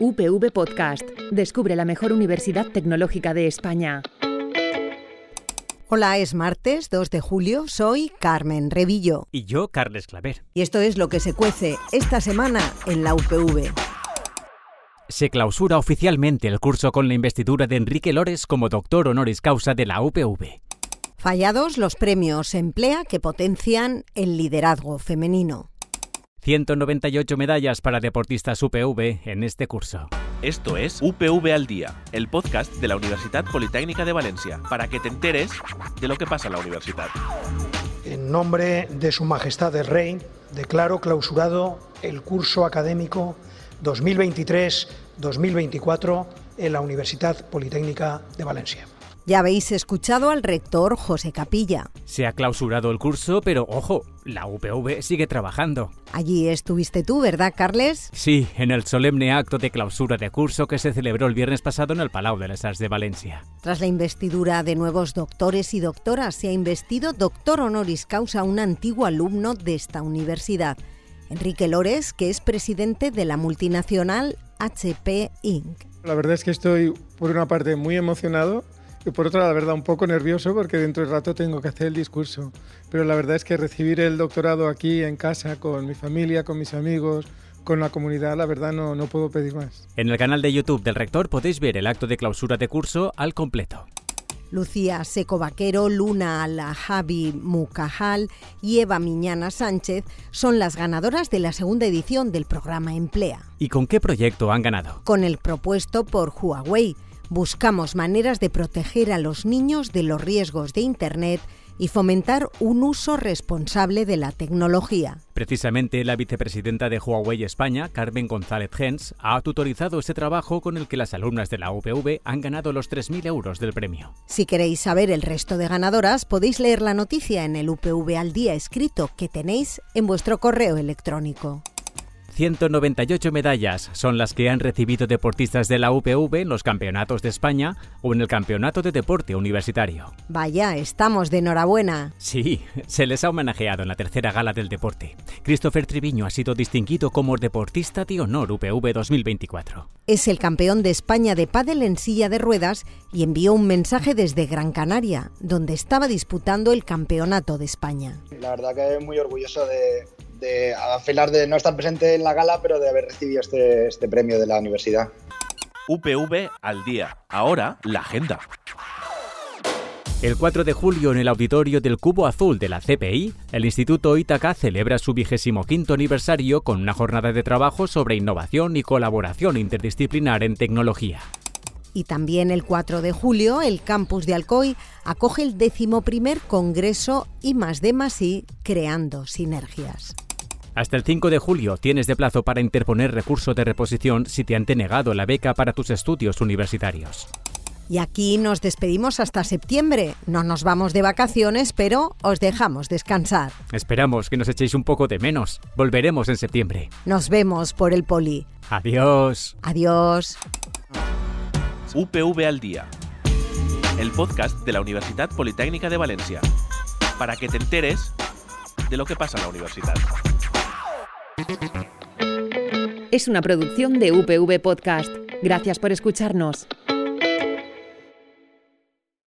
UPV Podcast. Descubre la mejor universidad tecnológica de España. Hola, es martes 2 de julio, soy Carmen Revillo. Y yo, Carles Claver. Y esto es lo que se cuece esta semana en la UPV. Se clausura oficialmente el curso con la investidura de Enrique Lores como doctor honoris causa de la UPV. Fallados los premios Emplea que potencian el liderazgo femenino. 198 medallas para deportistas UPV en este curso. Esto es UPV al Día, el podcast de la Universitat Politécnica de Valencia, para que te enteres de lo que pasa en la universidad. En nombre de Su Majestad el Rey, declaro clausurado el curso académico 2023-2024 en la Universitat Politécnica de Valencia. Ya habéis escuchado al rector José Capilla. Se ha clausurado el curso, pero ojo, la UPV sigue trabajando. Allí estuviste tú, ¿verdad, Carles? Sí, en el solemne acto de clausura de curso que se celebró el viernes pasado en el Palau de les Arts de Valencia. Tras la investidura de nuevos doctores y doctoras, se ha investido doctor honoris causa a un antiguo alumno de esta universidad, Enrique Lores, que es presidente de la multinacional HP Inc. La verdad es que estoy, por una parte, muy emocionado y por otra, la verdad, un poco nervioso porque dentro de rato tengo que hacer el discurso. Pero la verdad es que recibir el doctorado aquí en casa, con mi familia, con mis amigos, con la comunidad, la verdad no puedo pedir más. En el canal de YouTube del rector podéis ver el acto de clausura de curso al completo. Lucía Seco Vaquero, Luna Al-Javi Mukajal y Eva Miñana Sánchez son las ganadoras de la segunda edición del programa Emplea. ¿Y con qué proyecto han ganado? Con el propuesto por Huawei. Buscamos maneras de proteger a los niños de los riesgos de Internet y fomentar un uso responsable de la tecnología. Precisamente la vicepresidenta de Huawei España, Carmen González Gens, ha tutorizado este trabajo con el que las alumnas de la UPV han ganado los 3.000 euros del premio. Si queréis saber el resto de ganadoras, podéis leer la noticia en el UPV al Día escrito que tenéis en vuestro correo electrónico. 198 medallas son las que han recibido deportistas de la UPV en los campeonatos de España o en el campeonato de deporte universitario. Vaya, estamos de enhorabuena. Sí, se les ha homenajeado en la tercera gala del deporte. Christopher Triviño ha sido distinguido como deportista de honor UPV 2024. Es el campeón de España de pádel en silla de ruedas y envió un mensaje desde Gran Canaria, donde estaba disputando el campeonato de España. La verdad que muy orgulloso a pesar de no estar presente en la gala, pero de haber recibido este premio de la universidad. UPV al Día. Ahora, la agenda. El 4 de julio, en el auditorio del Cubo Azul de la CPI, el Instituto Ítaca celebra su 25º aniversario con una jornada de trabajo sobre innovación y colaboración interdisciplinar en tecnología. Y también el 4 de julio, el campus de Alcoy acoge el 11º Congreso I+D+I Creando Sinergias. Hasta el 5 de julio tienes de plazo para interponer recurso de reposición si te han denegado la beca para tus estudios universitarios. Y aquí nos despedimos hasta septiembre. No nos vamos de vacaciones, pero os dejamos descansar. Esperamos que nos echéis un poco de menos. Volveremos en septiembre. Nos vemos por el Poli. Adiós. Adiós. UPV al Día, el podcast de la Universitat Politécnica de Valencia, para que te enteres de lo que pasa en la universidad. Es una producción de UPV Podcast. Gracias por escucharnos.